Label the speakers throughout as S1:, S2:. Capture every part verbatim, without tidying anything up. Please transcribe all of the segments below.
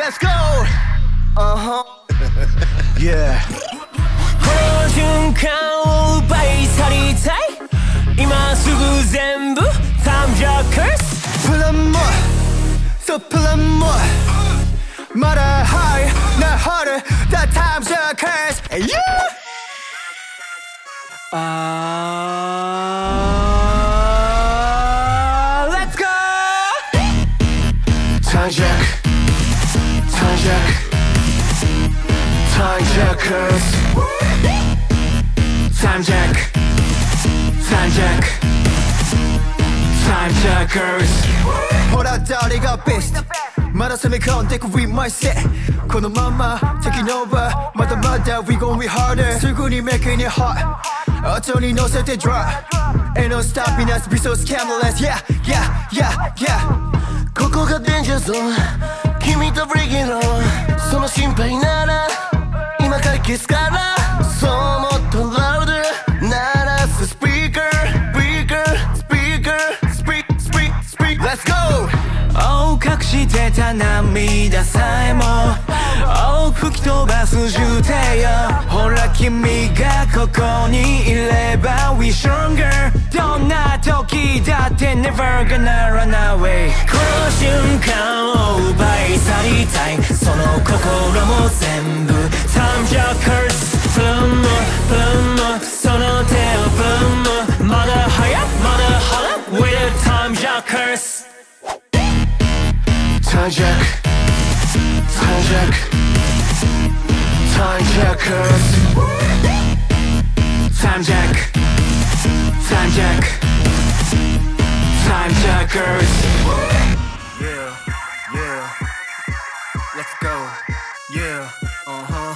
S1: Let's go! Uh-huh Yeah
S2: この瞬間を奪い去りたい今すぐ全部 Time Jackers
S1: Pull up more So pull up more まだ high not harder The Time Jackers And you Uh, let's go! Time Jack, Time Jack, Time Jackers. Time Jack, Time Jack, Time Jackers. ほら誰が best? まだ攻め込んでく We might say このまま Taking over まだまだ We gon' be harder すぐに making it hot 後に乗せて drop Ain't no stopping us Be so scandalous Yeah, yeah, yeah, yeah
S3: ここが Danger Zone 君と Breaking On その心配なら今解決からそうもっと Louder 鳴らす Speaker Speaker Speaker Speak Speak Speak Let's go
S2: Oh 隠してた涙さえも Oh 吹き飛ばす重低よほら君がここにいれば We stronger どんな時だって Never gonna run away この瞬間を奪い去りたいその心も全部 Time Jackers Boom boom その手を Boom まだ早まだ早 With the Time Jackers
S1: Time Jack Time Jack Time Jackers Time Jack Time Jack Time Jackers Yeah, yeah Let's go Yeah, uh-huh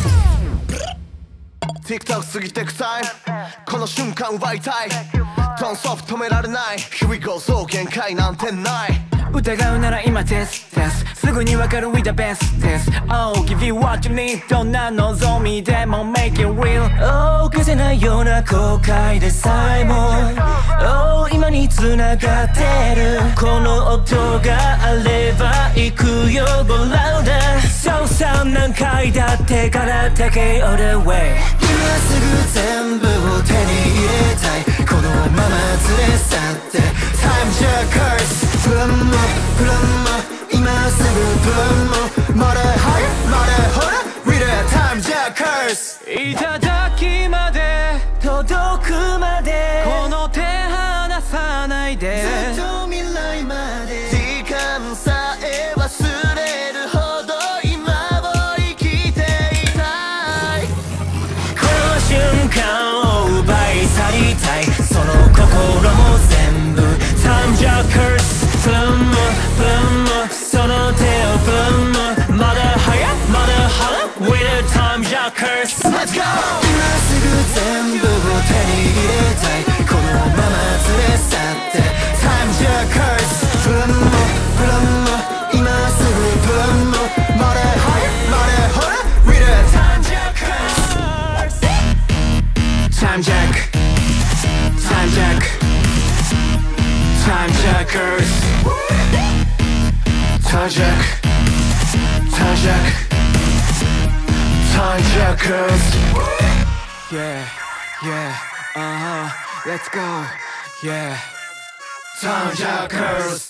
S1: TikTok 過ぎてくタイムこの瞬間奪いたい Don't stop 止められない Here we go そう限界なんてない
S2: 疑うなら今テストですすぐにわかる with the best です Oh give you what you need どんな望みでも make it real Oh 消せないような後悔でさえも Oh 今に繋がってるこの音があれば行くよ Go louder そうさ何回だってから Take it all the way
S1: 今すぐ全部を手に入れたいこのまま連れ去って Time Jackersプランもプランも今すぐプランもまだ早まだほら Read it Time Jackers
S2: いただきまで届くまでこの手離さないで
S1: ずっと未来まで時間さえ忘れるほど今を生きていたい
S2: この瞬間を奪い去りたいその心も全部 Time Jackers Boom boom その手を Boom まだ早まだ早 With the Time Jackers
S1: Let's go 今すぐ全部を手に入れたいこのまま連れ去って Time Jackers プランもプランも今すぐプランもまだ早まだほら Read it Time Jackers Time Jack Time Jack Time Jackers Time Jack Time Jack Time Jackers Yeah, yeah, uh-huh, let's go, yeah Time Jackers